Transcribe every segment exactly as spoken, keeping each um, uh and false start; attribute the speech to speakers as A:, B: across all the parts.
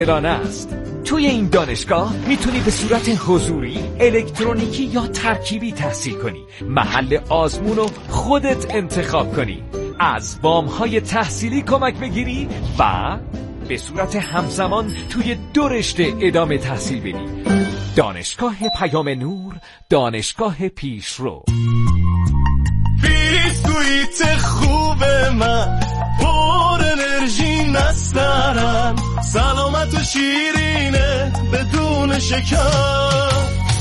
A: ایران است. توی این دانشگاه میتونی به صورت حضوری، الکترونیکی یا ترکیبی تحصیل کنی. محل آزمون رو خودت انتخاب کنی. از وام‌های تحصیلی کمک بگیری و به صورت همزمان توی دو رشته ادامه تحصیل بدی. دانشگاه پیام نور، دانشگاه پیشرو.
B: بیسکویت خوب من پر انرژی نسترن، سلامت و شیرینه بدون شکر،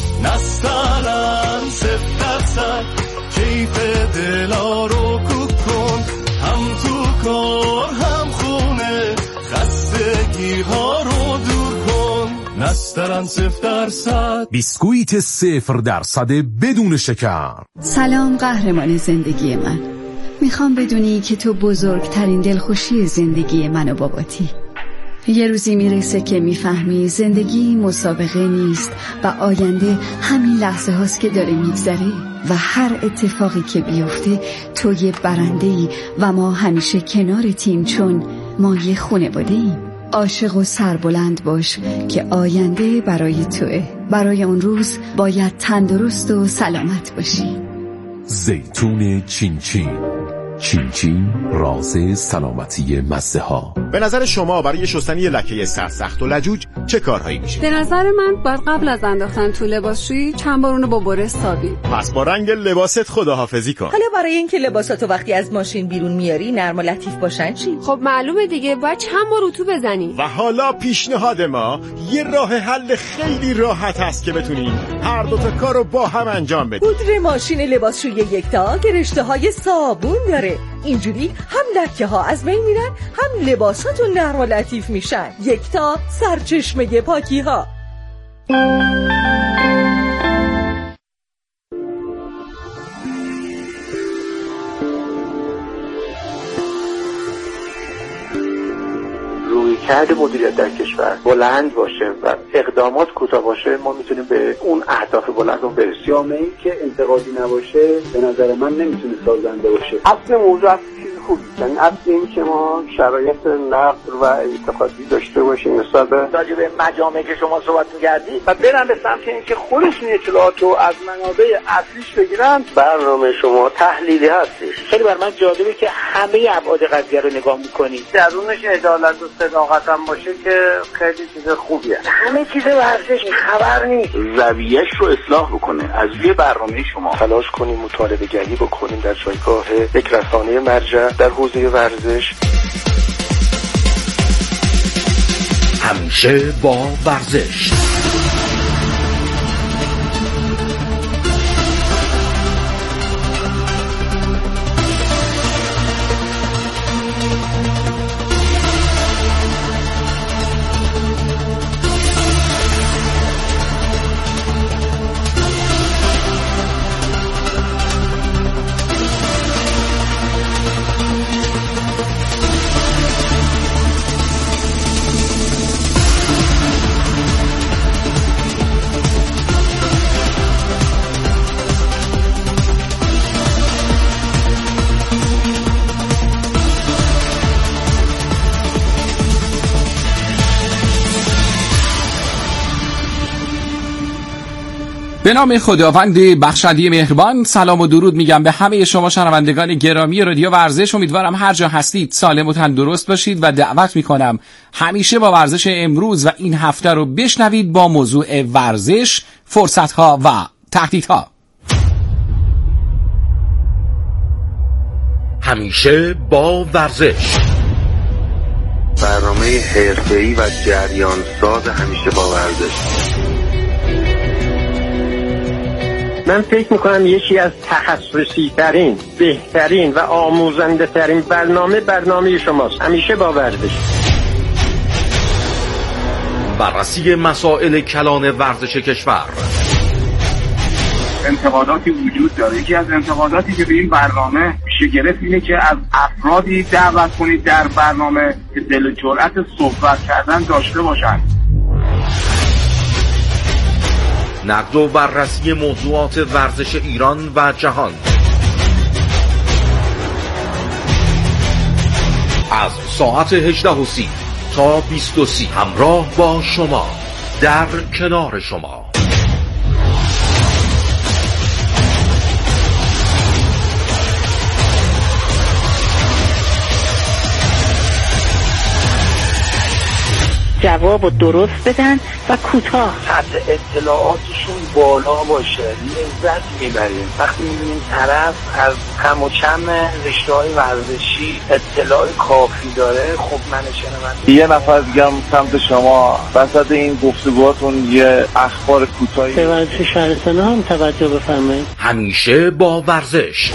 B: نسترن صفر درصد کیف دلا رو کوک کن، هم تو کار هم خونه خستگی ها رو دور کن، نسترن صفر درصد.
C: بیسکویت صفر درصد بدون شکر.
D: سلام قهرمان زندگی من، میخوام بدونی که تو بزرگترین دلخوشی زندگی من و باباتی. یه روزی میرسه که میفهمی زندگی مسابقه نیست و آینده همین لحظه هاست که داره میگذره و هر اتفاقی که بیفته تو یه برنده‌ای و ما همیشه کنارتیم، چون ما یه خانواده ایم. عاشق و سربلند باش که آینده برای توئه. برای اون روز باید تندرست و سلامت باشی.
C: زیتون چین چین، چین چین راز سلامتی مزه ها.
E: به نظر شما برای شستن یه لکه سرسخت و لجوج چه کارهایی میشه؟
F: به نظر من باید قبل از انداختن تو لباسشویی چند بار اونو با برس سابی.
E: پس با رنگ لباست خداحافظی کن.
G: حالا برای اینکه لباساتو وقتی از ماشین بیرون میاری نرم و لطیف باشن چی؟
F: خب معلومه دیگه، باید چند بار اتو بزنی.
E: و حالا پیشنهاد ما یه راه حل خیلی راحت هست که بتونیم هر دو تا کارو با هم انجام بدیم.
G: پودر ماشین لباسشویی یکتا که رشته‌های صابون داره. اینجوری هم لکه ها از بین میرن، هم لباساتون نرم و لطیف میشن. یکتا، سرچشمه پاکی ها.
H: رویکرد مدیریت در کشور بلند باشه و اقدامات کوتاه باشه، ما میتونیم به اون اهداف بلند رو برسیم.
I: جامعه‌ای که انتقادی نباشه به نظر من نمیتونه سازنده باشه.
H: اصل موضوع چیز خوبی، یعنی اصل این که ما شرایط نقد و انتقادی داشته باشیم نسبت به راجع به مجامعی که شما صحبت می‌کردید و برن به سمت اینکه خودشون اطلاعات رو از منابع اصلیش بگیرن. برنامه شما تحلیلی هستش. خیلی بر من جالبه که همه ابعاد قضیه رو نگاه می‌کنید. درونش عدالت و صداقت هم باشه که خیلی چیز خوبیه. همه چیز ورزش خبر نیست. زاویه‌اش رو اصلاح بکنه. از روی برنامه شما تلاش کنیم مطالعه گری بکنیم در جایگاه یک رسانه مرجع در حوزه ورزش.
J: همیشه با ورزش.
K: به نام خداوند بخشنده مهربان، سلام و درود میگم به همه شما شنوندگان گرامی رادیو ورزش. امیدوارم هر جا هستید سالم و تندرست باشید و دعوت میکنم همیشه با ورزش امروز و این هفته رو بشنوید با موضوع ورزش، فرصتها و تهدیدها.
J: همیشه با ورزش،
H: برنامه حرفه‌ای و جریان ساز همیشه با ورزش. من فکر میکنم یکی از تخصصی ترین، بهترین و آموزنده ترین برنامه برنامه شماست. همیشه با ورزش.
J: بررسی مسائل کلان ورزش کشور.
L: انتقاداتی وجود داره. یکی از انتقاداتی که به این برنامه میشه گرفت اینه که از افرادی دعوت کنید در برنامه که دل جرأت صحبت کردن داشته باشند.
J: نقد و بررسی موضوعات ورزش ایران و جهان. از ساعت هجده و سی تا بیست و سی همراه با شما، در کنار شما.
M: جواب رو درست بدن و کوتاه.
H: سطح اطلاعاتشون بالا باشه، لذت میبریم وقتی میبینیم طرف از کم و کم رشته‌های ورزشی اطلاع کافی داره. خب من شنونده
L: یه نفر دیگه هم سمت شما وسط این گفتگوهاتون یه اخبار کوتاهی
M: به ورزش شهرستان‌ها هم توجه بفرمایید.
J: همیشه با ورزش.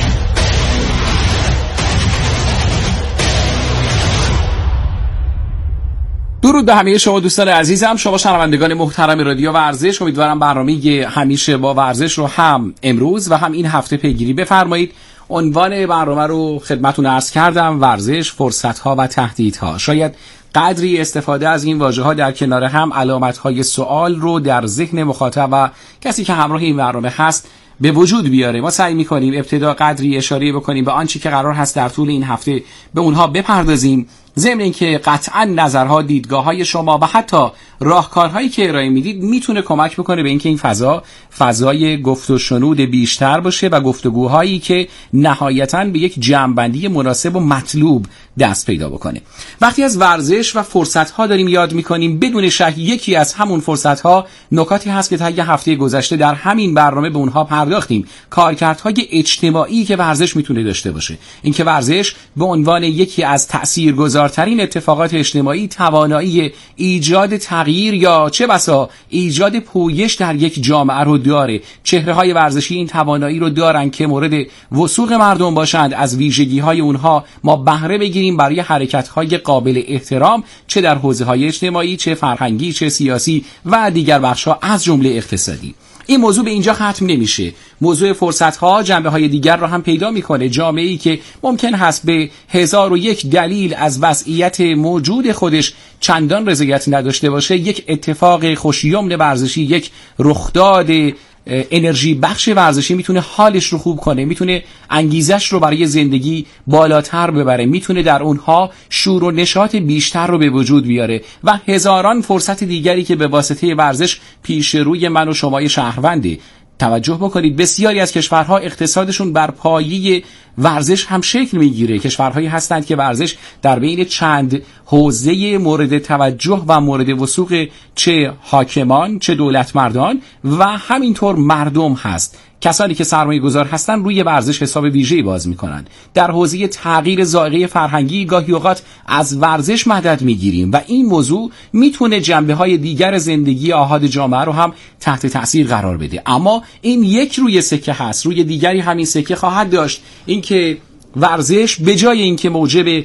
K: درود به همه شما دوستان عزیزم، شما شنوندگان محترم رادیو ورزش. امیدوارم برنامه همیشه با ورزش رو هم امروز و هم این هفته پیگیری بفرمایید. عنوان برنامه رو خدمتتون عرض کردم: ورزش، فرصت‌ها و تهدیدها. شاید قدری استفاده از این واژه‌ها در کنار هم علامت‌های سوال رو در ذهن مخاطب و کسی که همراه این برنامه هست به وجود بیاره. ما سعی می‌کنیم ابتدا قدری اشاره بکنیم به آنچه که قرار هست در طول این هفته به اونها بپردازیم، ضمن اینکه قطعاً نظرها، دیدگاه‌های شما و حتی راهکارهایی که ارائه میدید میتونه کمک بکنه به اینکه این فضا فضای گفت و شنود بیشتر باشه و گفتگوهایی که نهایتاً به یک جمع‌بندی مناسب و مطلوب دست پیدا بکنه. وقتی از ورزش و فرصت‌ها داریم یاد می‌کنیم، بدون شک یکی از همون فرصت‌ها نکاتی هست که تا یه هفته گذشته در همین برنامه به اونها پرداختیم: کارکردهای اجتماعی که ورزش میتونه داشته باشه. اینکه ورزش به عنوان یکی از تأثیرگذارترین اتفاقات اجتماعی توانایی ایجاد تغییر یا چه بسا ایجاد پویش در یک جامعه رو داره. چهره‌های ورزشی این توانایی رو دارن که مورد وثوق مردم باشند، از ویژگی‌های اونها ما بهره بگیریم برای حرکت‌های قابل احترام، چه در حوزه‌های اجتماعی، چه فرهنگی، چه سیاسی و دیگر بخش‌ها از جمله اقتصادی. این موضوع به اینجا ختم نمیشه. موضوع فرصت‌ها جنبه‌های دیگر را هم پیدا می‌کنه. جامعه‌ای که ممکن هست به هزار و یک دلیل از وضعیت موجود خودش چندان رضایت نداشته باشه، یک اتفاق خوشیمن ورزشی، یک رخداد انرژی بخش ورزشی میتونه حالش رو خوب کنه، میتونه انگیزش رو برای زندگی بالاتر ببره، میتونه در اونها شور و نشاط بیشتر رو به وجود بیاره و هزاران فرصت دیگری که به واسطه ورزش پیش روی من و شمای شهرونده. توجه بکنید بسیاری از کشورها اقتصادشون بر پایه ورزش هم شکل میگیره. کشورهایی هستند که ورزش در بین چند حوزه مورد توجه و مورد وثوق چه حاکمان چه دولت مردان و همینطور مردم هست. کسانی که سرمایه گذار هستن روی ورزش حساب ویژه‌ای باز میکنن. در حوزه تغییر ذائقه فرهنگی گاهی اوقات از ورزش مدد میگیریم و این موضوع میتونه جنبه‌های دیگر زندگی آحاد جامعه رو هم تحت تأثیر قرار بده. اما این یک روی سکه هست، روی دیگری همین سکه خواهد داشت. اینکه ورزش به جای اینکه موجب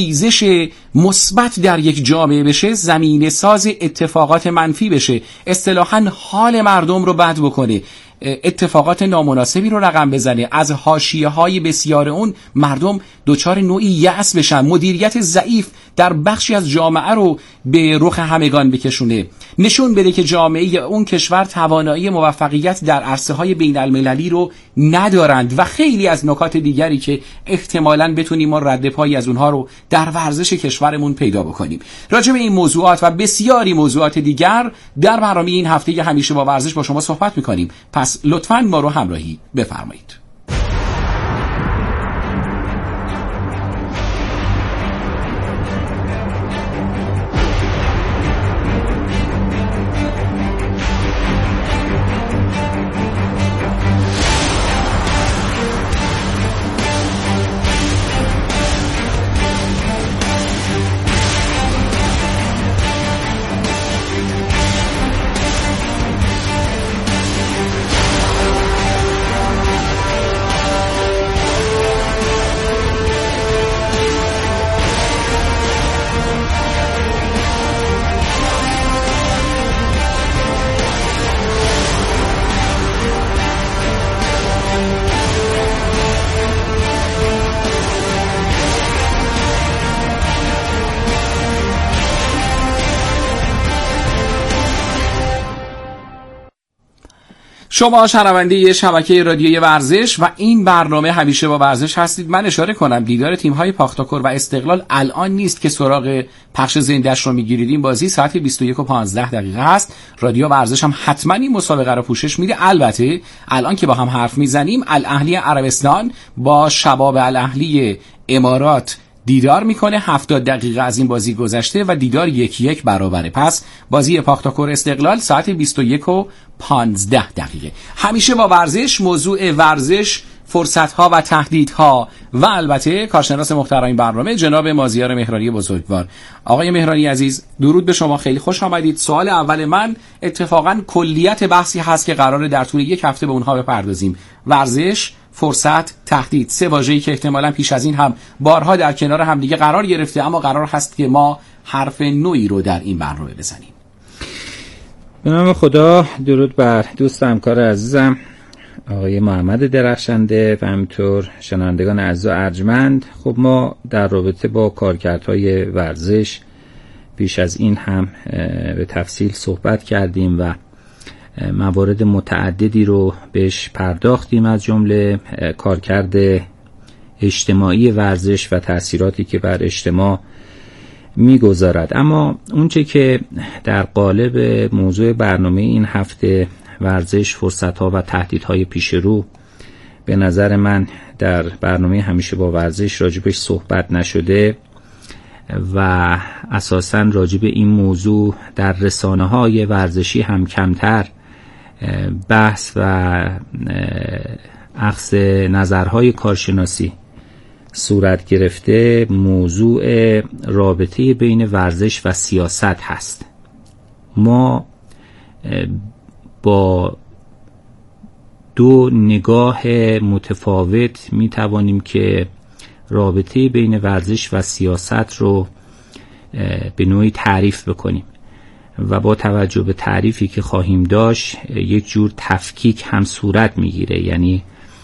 K: خیزش مثبت در یک جامعه بشه، زمینه ساز اتفاقات منفی بشه، اصطلاحاً حال مردم رو بد بکنه، اتفاقات نامناسبی رو رقم بزنه، از حاشیه‌های بسیار اون مردم دچار نوعی یأس بشن، مدیریت ضعیف در بخشی از جامعه رو به رخ همگان بکشونه، نشون بده که جامعه اون کشور توانایی موفقیت در عرصه‌های بین‌المللی رو ندارند و خیلی از نکات دیگری که احتمالاً بتونیم ما رد پایی از اونها رو در ورزش کشورمون پیدا بکنیم. راجع به این موضوعات و بسیاری موضوعات دیگر در برنامه این هفته همیشه با ورزش با شما صحبت می‌کنیم. پس لطفاً ما رو همراهی بفرمایید. شما شنونده شبکه رادیوی ورزش و این برنامه همیشه با ورزش هستید. من اشاره کنم دیدار تیم‌های پاختاکور و استقلال الان نیست که سراغ پخش زنده‌اش رو می‌گیرید. این بازی ساعت بیست و یک و پانزده دقیقه است. رادیو ورزش هم حتما این مسابقه رو پوشش میده. البته الان که با هم حرف میزنیم الاهلی عربستان با شباب الاهلی امارات دیدار میکنه. هفتاد دقیقه از این بازی گذشته و دیدار یکی یک برابره. پس بازی پاختاکور استقلال ساعت بیست و یک و پانزده دقیقه. همیشه با ورزش، موضوع ورزش، فرصت‌ها و تهدیدها و البته کارشناس محترم این برنامه جناب مازیار مهرانی بزرگوار. آقای مهرانی عزیز، درود به شما، خیلی خوش آمدید. سوال اول من اتفاقا کلیت بحثی هست که قراره در طول یک هفته به اونها بپردازیم. ورزش، فرصت، تهدید، سه واژه‌ای که احتمالاً پیش از این هم بارها در کنار هم دیگه قرار گرفته، اما قرار هست که ما حرف نوعی رو در این برنامه بزنیم.
N: به نام خدا، درود بر دوست همکار عزیزم آقای محمد درخشنده و همینطور شنوندگان عزیز و ارجمند. خب ما در رابطه با کارکردهای ورزش پیش از این هم به تفصیل صحبت کردیم و موارد متعددی رو بهش پرداختیم، از جمله کارکرد اجتماعی ورزش و تأثیراتی که بر اجتماع میگذارد. اما اونچه که در قالب موضوع برنامه این هفته ورزش، فرصت‌ها و تهدیدهای پیش رو به نظر من در برنامه همیشه با ورزش راجبش صحبت نشده و اساساً راجب این موضوع در رسانه‌های ورزشی هم کمتر بحث و اخذ نظرهای کارشناسی صورت گرفته، موضوع رابطه بین ورزش و سیاست هست. ما با دو نگاه متفاوت می توانیم که رابطه بین ورزش و سیاست رو به نوعی تعریف بکنیم و با توجه به تعریفی که خواهیم داشت یک جور تفکیک هم صورت میگیره. یعنی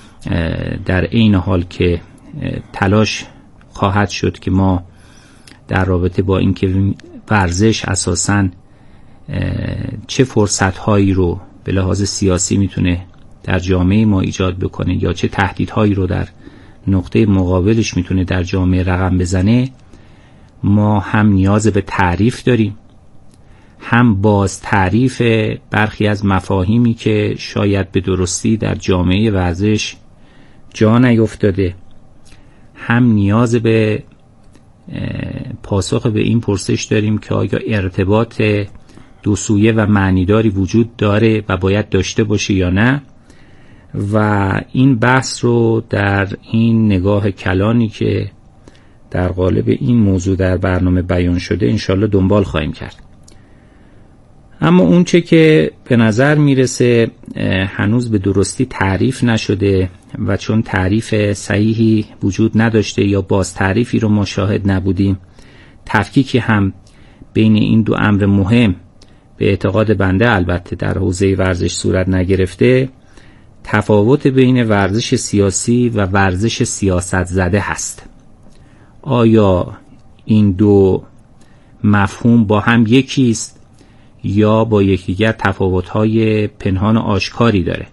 N: در عین حال که تلاش خواهد شد که ما در رابطه با اینکه ورزش اساساً چه فرصت‌هایی رو به لحاظ سیاسی میتونه در جامعه ما ایجاد بکنه یا چه تهدیدهایی رو در نقطه مقابلش میتونه در جامعه رقم بزنه، ما هم نیاز به تعریف داریم، هم باز تعریف برخی از مفاهیمی که شاید به درستی در جامعه ورزش جا نیفتاده، هم نیاز به پاسخ به این پرسش داریم که آیا ارتباط دو سویه و معنیداری وجود داره و باید داشته باشه یا نه. و این بحث رو در این نگاه کلانی که در قالب این موضوع در برنامه بیان شده انشالله دنبال خواهیم کرد. اما اون چه که به نظر میرسه هنوز به درستی تعریف نشده و چون تعریف صحیحی وجود نداشته یا باز تعریفی رو ما شاهد نبودیم، تفکیکی هم بین این دو امر مهم به اعتقاد بنده البته در حوزه ورزش صورت نگرفته، تفاوت بین ورزش سیاسی و ورزش سیاست زده هست. آیا این دو مفهوم با هم یکیست یا با یکدیگر تفاوت‌های پنهان و آشکاری داره؟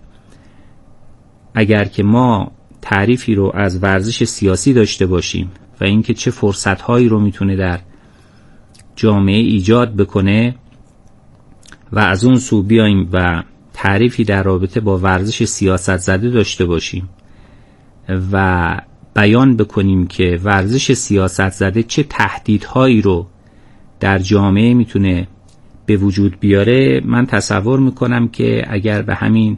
N: اگر که ما تعریفی رو از ورزش سیاسی داشته باشیم و اینکه چه فرصت‌هایی رو میتونه در جامعه ایجاد بکنه و از اون سو بیایم و تعریفی در رابطه با ورزش سیاست زده داشته باشیم و بیان بکنیم که ورزش سیاست زده چه تهدیدهایی رو در جامعه میتونه به وجود بیاره، من تصور میکنم که اگر به همین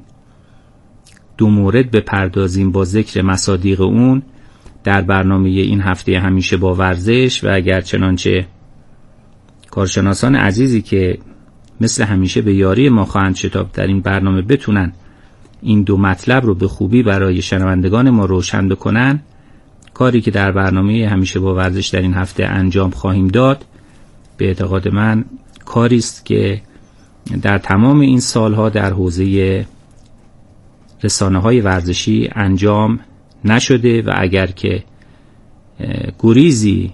N: دو مورد بپردازیم با ذکر مصادیق اون در برنامه این هفته همیشه با ورزش و اگر چنانچه کارشناسان عزیزی که مثل همیشه به یاری ما خواهند شتاب در این برنامه بتونن این دو مطلب رو به خوبی برای شنوندگان ما روشن بکنن، کاری که در برنامه همیشه با ورزش در این هفته انجام خواهیم داد به اعتقاد من کاری است که در تمام این سالها در حوزه رسانه‌های ورزشی انجام نشده و اگر که گریزی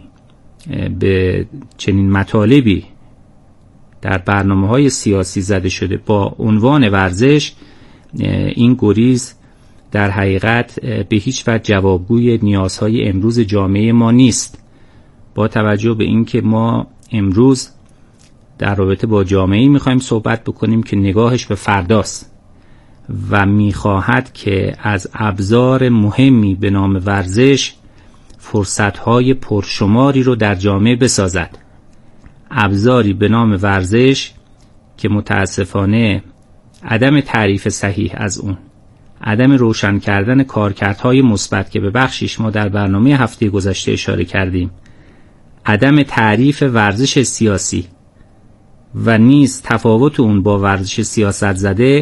N: به چنین مطالبی در برنامه‌های سیاسی زده شده با عنوان ورزش، این گریز در حقیقت به هیچ وجه جوابگوی نیازهای امروز جامعه ما نیست. با توجه به اینکه ما امروز در رابطه با جامعه‌ای می‌خوایم صحبت بکنیم که نگاهش به فرداست و می‌خواهد که از ابزار مهمی به نام ورزش فرصت‌های پرشماری رو در جامعه بسازد. ابزاری به نام ورزش که متاسفانه عدم تعریف صحیح از اون، عدم روشن کردن کارکردهای مثبت که به بخشیش ما در برنامه هفته گذشته اشاره کردیم، عدم تعریف ورزش سیاسی و نیز تفاوت اون با ورزش سیاست زده،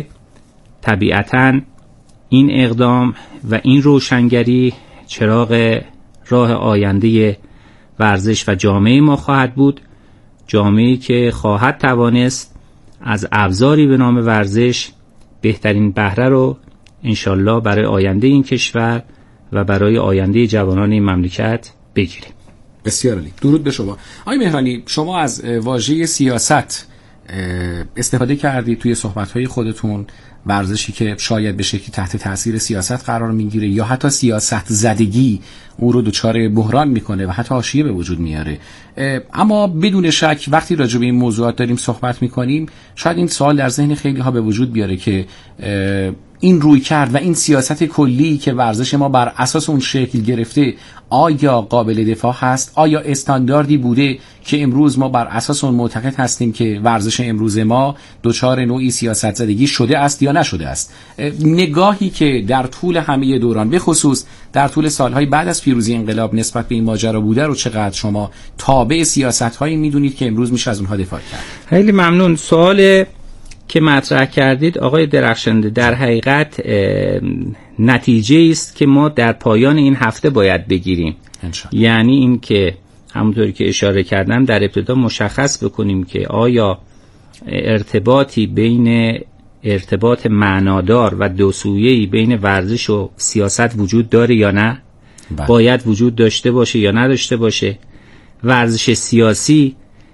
N: طبیعتاً این اقدام و این روشنگری چراغ راه آینده ورزش و جامعه ما خواهد بود. جامعه‌ای که خواهد توانست از ابزاری به نام ورزش بهترین بهره رو انشالله برای آینده این کشور و برای آینده جوانان این مملکت بگیریم.
K: بسیار عالی. درود به شما. آقای مهرانی، شما از واژه سیاست استفاده کردید توی صحبت‌های خودتون. ورزشی که شاید به شکلی تحت تاثیر سیاست قرار میگیره یا حتی سیاست زدگی او رو دچار بحران میکنه و حتی حاشیه به وجود میاره. اما بدون شک وقتی راجع به این موضوعات داریم صحبت میکنیم شاید این سوال در ذهن خیلی ها به وجود بیاره که این روی کرد و این سیاست کلی که ورزش ما بر اساس اون شکل گرفته آیا قابل دفاع هست؟ آیا استانداردی بوده که امروز ما بر اساس اون معتقد هستیم که ورزش امروز ما دچار نوعی سیاست زدگی شده است یا نشده است؟ نگاهی که در طول همه دوران به خصوص در طول سالهای بعد از پیروزی انقلاب نسبت به این ماجرا بوده رو چقدر شما تابع سیاست‌هایی میدونید که امروز میشه از اونها دفاع کرد؟
N: خیلی ممنون. سوال که مطرح کردید آقای درخشنده در حقیقت نتیجه است که ما در پایان این هفته باید بگیریم. یعنی این که همونطوری که اشاره کردم در ابتدا مشخص بکنیم که آیا ارتباطی بین ارتباط معنادار و دو سویه‌ای بین ورزش و سیاست وجود داره یا نه؟ بله. باید وجود داشته باشه یا نداشته باشه؟ ورزش سیاسی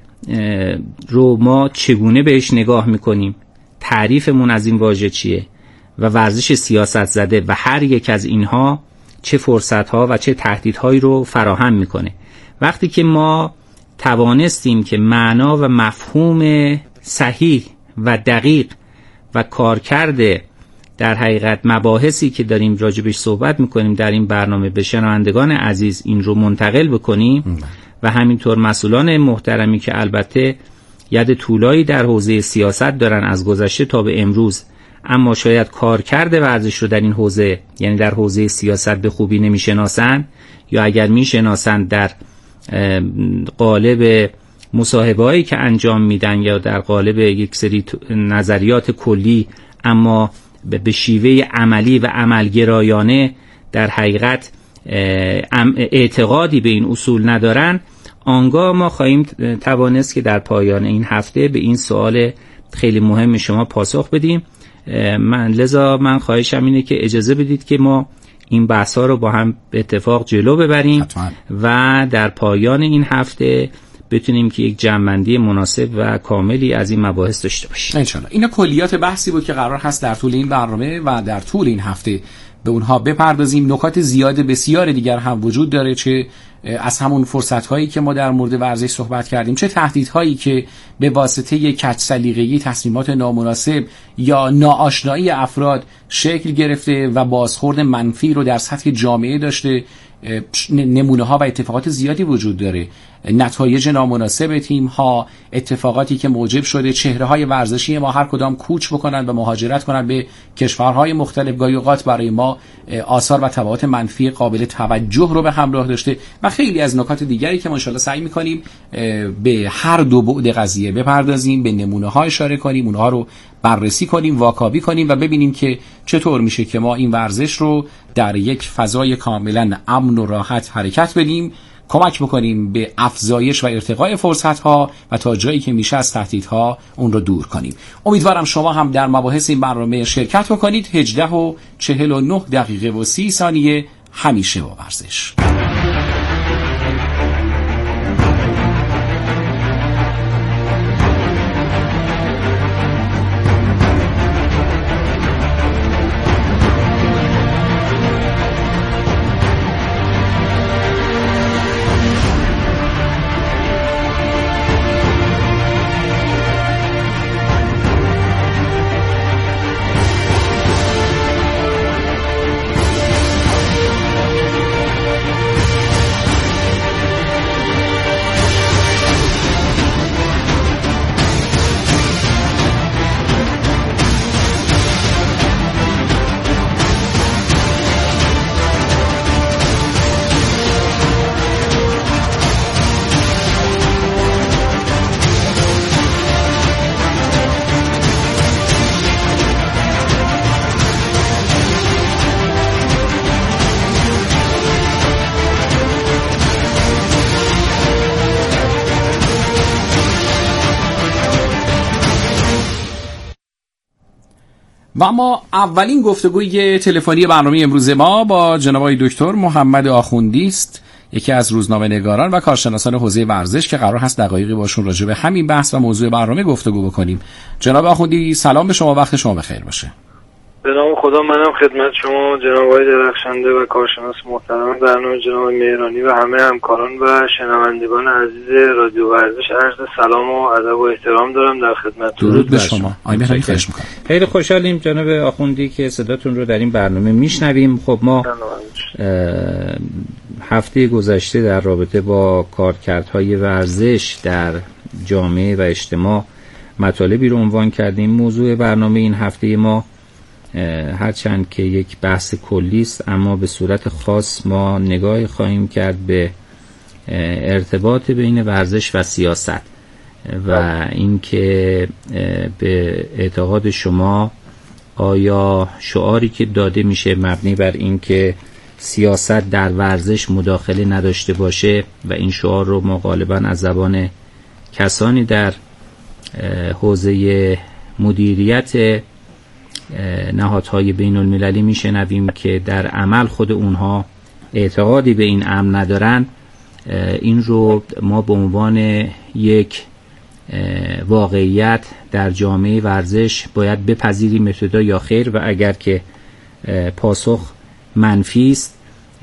N: رو ما چگونه بهش نگاه میکنیم؟ تعریفمون از این واژه چیه؟ و ورزش سیاست زده و هر یک از اینها چه فرصتها و چه تهدیدهایی رو فراهم میکنه؟ وقتی که ما توانستیم که معنا و مفهوم صحیح و دقیق و کارکرد در حقیقت مباحثی که داریم راجبش صحبت میکنیم در این برنامه به شنوندگان عزیز این رو منتقل بکنیم و همینطور مسئولان محترمی که البته ید طولایی در حوزه سیاست دارن از گذشته تا به امروز، اما شاید کارکرد ورزش رو در این حوزه یعنی در حوزه سیاست به خوبی نمیشناسن یا اگر میشناسن در قالب مصاحبه‌هایی که انجام میدن یا در قالب یک سری نظریات کلی اما به شیوه عملی و عملگرایانه در حقیقت اعتقادی به این اصول ندارن، آنگاه ما خواهیم توانست که در پایان این هفته به این سوال خیلی مهم شما پاسخ بدیم. من لذا من خواهشم اینه که اجازه بدید که ما این بحث‌ها رو با هم به اتفاق جلو ببریم حتما. و در پایان این هفته بتونیم که یک جمع‌بندی مناسب و کاملی از این مباحث داشته باشیم
K: ان شاءالله. اینا کلیات بحثی بود که قرار هست در طول این برنامه و در طول این هفته به اونها بپردازیم. نکات زیاد بسیار دیگر هم وجود داره، چه از همون فرصت‌هایی که ما در مورد ورزش صحبت کردیم، چه تهدیدهایی که به واسطه کج سلیقگی، تصمیمات نامناسب یا ناآشنایی افراد شکل گرفته و بازخورد منفی رو در سطح جامعه داشته. نمونه ها و اتفاقات زیادی وجود داره، نتایج نامناسب تیم ها، اتفاقاتی که موجب شده چهره های ورزشی ما هر کدام کوچ بکنن و مهاجرت کنن به کشورهای مختلف، گاهی اوقات برای ما آثار و تبعات منفی قابل توجه رو به همراه داشته و خیلی از نکات دیگری که ما ان شاء الله سعی می‌کنیم به هر دو بعد قضیه بپردازیم، به نمونه ها اشاره کنیم، اونها رو بررسی کنیم، واکاوی کنیم و ببینیم که چطور میشه که ما این ورزش رو در یک فضای کاملا امن و راحت حرکت بدیم، کمک بکنیم به افزایش و ارتقای فرصت‌ها و تا جایی که میشه از تهدیدها اون رو دور کنیم. امیدوارم شما هم در مباحث این برنامه شرکت بکنید. هجده و چهل و نه دقیقه و سی ثانیه همیشه با ورزش. و ما اولین گفتگوی تلفنی برنامه امروز ما با جناب آقای دکتر محمد آخوندی است، یکی از روزنامه‌نگاران و کارشناسان حوزه ورزش که قرار هست دقایقی باشون راجع به همین بحث و موضوع برنامه گفتگو بکنیم. جناب آخوندی سلام به شما، وقت شما بخیر باشه.
O: به نام خدا، منم خدمت شما جناب آقای درخشنده و کارشناس محترم برنامه جناب مهرانی و همه همکاران و شنوندگان عزیز رادیو ورزش عرض سلام و ادب و احترام دارم در خدمت.
K: درود به شما. آقای مهرانی خواهش می‌کنم.
N: خیلی خوشحالیم جناب آخوندی که صداتون رو در این برنامه میشنویم. خب ما هفته گذشته در رابطه با کارکردهای ورزش در جامعه و اجتماع مطالبی رو عنوان کردیم. موضوع برنامه این هفته ما هرچند که یک بحث کلی است، اما به صورت خاص ما نگاه خواهیم کرد به ارتباط بین ورزش و سیاست و اینکه به اعتقاد شما آیا شعاری که داده میشه مبنی بر اینکه سیاست در ورزش مداخله نداشته باشه و این شعار رو ما غالبا از زبان کسانی در حوزه مدیریت نهادهای بین المللی میشنویم که در عمل خود اونها اعتقادی به این امر ندارن، این رو ما به عنوان یک واقعیت در جامعه ورزش باید بپذیریم ابتدا یا خیر؟ و اگر که پاسخ منفی است،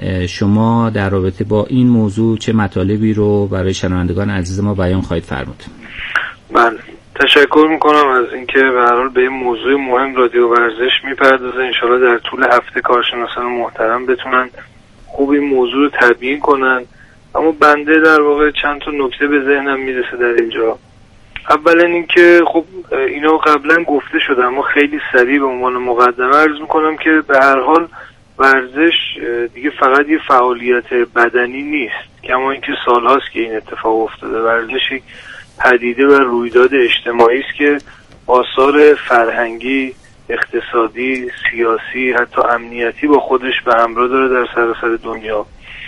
N: شما در رابطه با این موضوع چه مطالبی رو برای شنوندگان عزیز ما بیان خواهید فرمود؟
O: بله، تشکر میکنم از اینکه به هر حال به این موضوع مهم رادیو ورزش میپردازه. انشالله در طول هفته کارشناسان محترم بتونن خوب این موضوع رو تبیین کنن. اما بنده در واقع چند تا نکته به ذهنم میرسه در اینجا. اولا اینکه خب اینو قبلا گفته شده، اما خیلی سریع به عنوان مقدمه عرض میکنم که به هر حال ورزش دیگه فقط یه فعالیت بدنی نیست، کما اینکه سالهاست که این اتفاق افتاده. ورزش یک پدیده و رویداد اجتماعی است که آثار فرهنگی، اقتصادی، سیاسی، حتی امنیتی با خودش به همراه داره در سراسر دنیا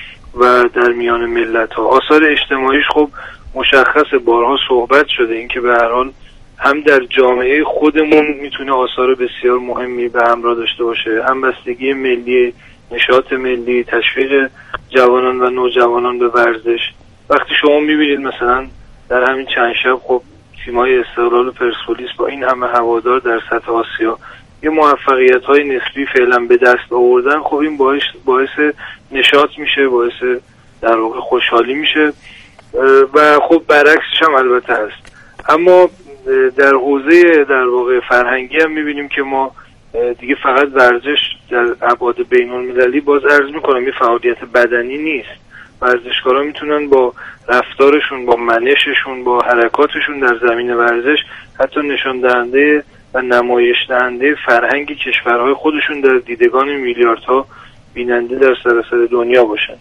O: و در میان ملت ها. آثار اجتماعیش خب مشخص، بارها صحبت شده، اینکه به هر حال هم در جامعه خودمون میتونه آثار بسیار مهمی به همراه داشته باشه، همبستگی ملی، نشاط ملی، تشویق جوانان و نوجوانان به ورزش. وقتی شما میبینید مثلا در همین چند شب خب تیمای استقلال و پرسپولیس با این همه هوادار در سطح آسیا یه موفقیت های نسبی فعلا به دست آوردن، خب این باعث باعث نشاط میشه، باعث در واقع خوشحالی میشه و خب برعکسش هم البته هست. اما در حوزه در واقع فرهنگی هم میبینیم که ما دیگه فقط ورزش در ابعاد بین المللی، باز عرض میکنم، یه فعالیت بدنی نیست. ورزشکارا میتونن با رفتارشون، با منششون، با حرکاتشون در زمین ورزش حتی نشان دهنده و نمایش دهنده فرهنگ کشورهای خودشون در دیدگان میلیاردها بیننده در سراسر دنیا باشن.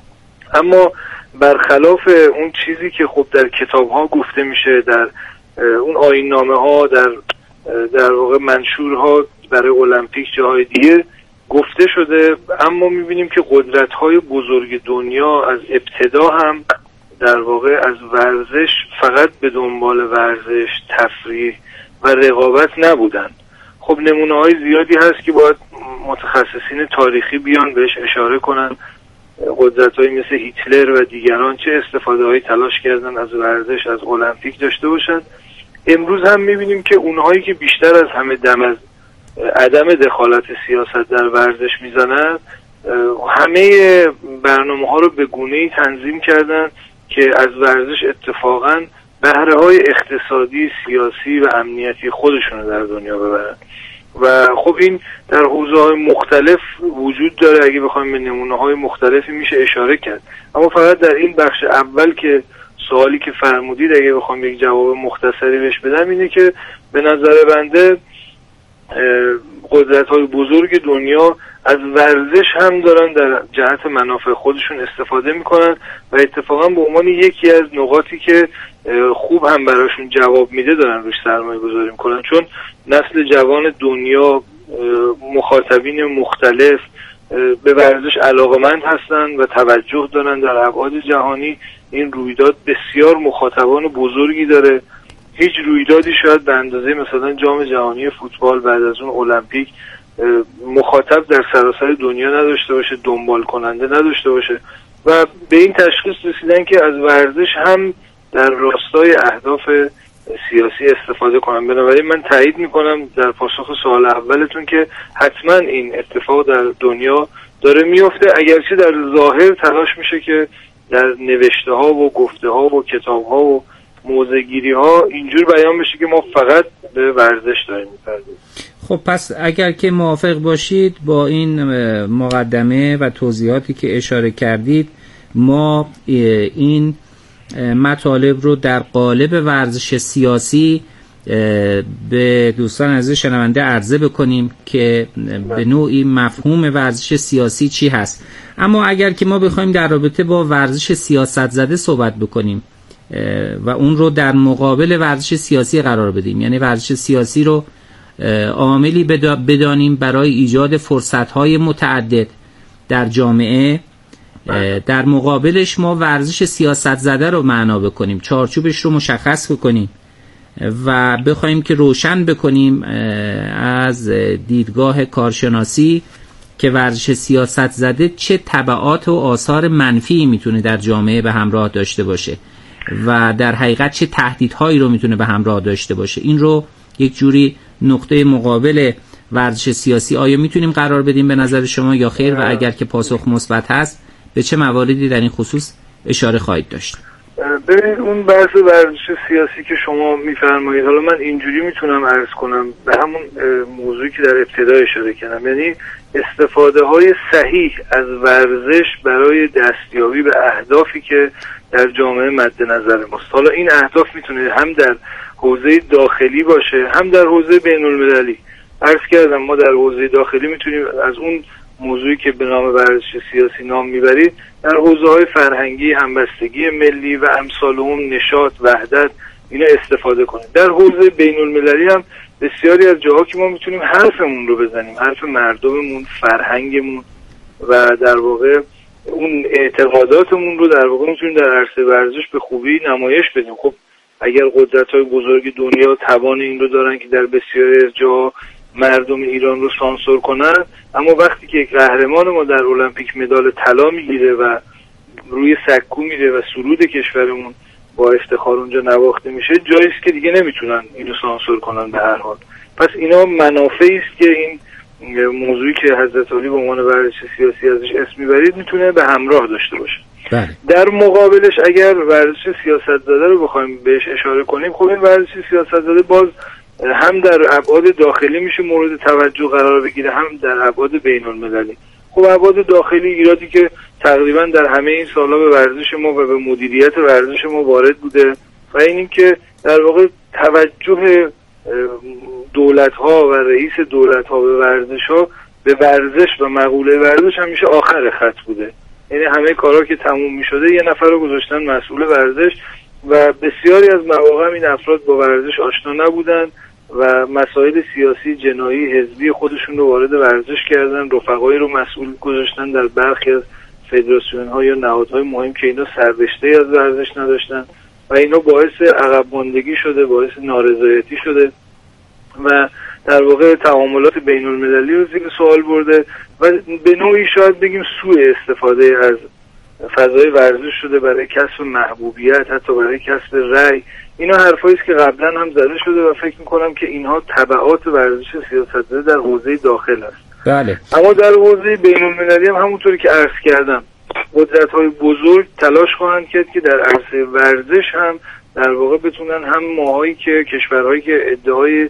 O: اما برخلاف اون چیزی که خب در کتاب‌ها گفته میشه، در اون آیین‌نامه ها، در در واقع منشورها برای المپیک، جاهای دیگه گفته شده، اما میبینیم که قدرت‌های بزرگ دنیا از ابتدا هم در واقع از ورزش فقط به دنبال ورزش، تفریح و رقابت نبودن. خب نمونه‌های زیادی هست که باید متخصصین تاریخی بیان بهش اشاره کنن. قدرت‌هایی مثل هیتلر و دیگران چه استفاده‌هایی تلاش کردن از ورزش، از المپیک داشته باشن. امروز هم می‌بینیم که اونهایی که بیشتر از همه دم از عدم دخالت سیاست در ورزش میزنن، همه برنامه‌ها رو به گونه‌ای تنظیم کردن که از ورزش اتفاقاً بهره‌های اقتصادی، سیاسی و امنیتی خودشون رو در دنیا ببرن. و خب این در حوزه‌های مختلف وجود داره، اگه بخوایم به نمونه‌های مختلفی میشه اشاره کرد. اما فقط در این بخش اول که سوالی که فرمودید، اگه بخوام یک جواب مختصری بهش بدم، اینه که به نظر بنده قدرت‌های بزرگ دنیا از ورزش هم دارن در جهت منافع خودشون استفاده میکنن و اتفاقا به عنوان یکی از نقاطی که خوب هم براشون جواب میده دارن روش سرمایه گذاری میکنن، چون نسل جوان دنیا، مخاطبین مختلف به ورزش علاقمند هستن و توجه دارن. در ابعاد جهانی این رویداد بسیار مخاطبان بزرگی داره هیچ رویدادی شاید به اندازه مثلا جام جهانی فوتبال بعد از اون المپیک مخاطب در سراسر دنیا نداشته باشه، دنبال کننده نداشته باشه و به این تشخیص رسیدن که از ورزش هم در راستای اهداف سیاسی استفاده کنم. بنابراین من تایید میکنم در پاسخ سوال اولتون که حتما این اتفاق در دنیا داره میفته، اگرچه در ظاهر تلاش میشه که در نوشته ها و گفته ها و کتاب ها و موضع گیری ها اینجور بیان بشه که ما فقط به ورزش داریم میپردازیم.
N: خب پس اگر که موافق باشید با این مقدمه و توضیحاتی که اشاره کردید، ما این مطالب رو در قالب ورزش سیاسی به دوستان عزیز شنونده عرضه بکنیم که به نوعی مفهوم ورزش سیاسی چی هست. اما اگر که ما بخوایم در رابطه با ورزش سیاست زده صحبت بکنیم و اون رو در مقابل ورزش سیاسی قرار بدیم، یعنی ورزش سیاسی رو عاملی بدانیم برای ایجاد فرصت‌های متعدد در جامعه، در مقابلش ما ورزش سیاست زده رو معنا بکنیم، چارچوبش رو مشخص بکنیم و بخوایم که روشن بکنیم از دیدگاه کارشناسی که ورزش سیاست زده چه تبعات و آثار منفی میتونه در جامعه به همراه داشته باشه و در حقیقت چه تهدیدهایی رو میتونه به همراه داشته باشه. این رو یک جوری نقطه مقابل ورزش سیاسی آیا میتونیم قرار بدیم به نظر شما یا خیر، و اگر که پاسخ مثبت هست به چه مواردی در این خصوص اشاره خواهید داشت؟
O: ببینید اون بحث ورزش سیاسی که شما میفرمایید، حالا من اینجوری میتونم عرض کنم به همون موضوعی که در ابتدا اشاره کردم، یعنی استفاده های صحیح از ورزش برای دستیابی به اهدافی که در جامعه مد نظر ماست. حالا این اهداف میتونه هم در حوزه داخلی باشه هم در حوزه بین المللی. عرض کردم ما در حوزه داخلی میتونیم از اون موضوعی که به نام ورزش سیاسی نام میبرید در حوزه‌های فرهنگی، همبستگی ملی و امثال اون، نشاط، وحدت، اینا استفاده کنیم. در حوزه بین المللی هم بسیاری از جاها که ما میتونیم حرفمون رو بزنیم، حرف مردممون، فرهنگمون و در واقع اون اعتقاداتمون رو در واقع میتونیم در عرصه ورزش به خوبی نمایش بدیم. خب اگر قدرت‌های بزرگ دنیا توان این رو دارن که در بسیاری از جاها مردم ایران رو سانسور کنن، اما وقتی که یک قهرمان ما در المپیک مدال طلا میگیره و روی سکو میره و سرود کشورمون با افتخار اونجا نواخته میشه، جایی است که دیگه نمیتونن اینو سانسور کنن به هر حال. پس اینا منافعی است که این موضوعی که حضرت علی به عنوان ورزش سیاسی ازش اسم میبرید میتونه به همراه داشته باشه. بله. در مقابلش اگر ورزش سیاست زده رو بخوایم بهش اشاره کنیم، خب این ورزش سیاست زده باز هم در ابعاد داخلی میشه مورد توجه قرار بگیره، هم در ابعاد بین المللی. خب ابعاد داخلی ایرادی که تقریبا در همه این سالها به ورزش ما و به مدیریت ورزش ما وارد بوده و این که در واقع توجه دولت ها و رئیس دولت ها به ورزش ها به ورزش و مقوله ورزش همیشه آخر خط بوده. یعنی همه کارا که تموم می شده یه نفر رو گذاشتن مسئول ورزش و بسیاری از مواقع این افراد با ورزش آشنا نبودن و مسائل سیاسی، جنایی، حزبی خودشون رو وارد ورزش کردن، رفقایی رو مسئول گذاشتن در برخی از فدراسیون ها یا نهادهای مهم که اینا سررشته از ورزش نداشتن و اینا باعث عقب ماندگی شده، باعث نارضایتی شده و در واقع تعاملات بین المللی رو زیر سوال برده و به نوعی شاید بگیم سوء استفاده از فضای ورزش شده برای کسب محبوبیت، حتی برای کسب رأی. اینا حرفایی است که قبلا هم زده شده و فکر میکنم که اینها تبعات ورزش سیاست‌زده در حوزه داخل است.
N: بله.
O: اما در حوزه بین المللی هم همونطوری که عرض کردم قدرت‌های بزرگ تلاش خواهند کرد که در عرصه ورزش هم در واقع بتونن هم ماهایی که کشورهایی که ادعای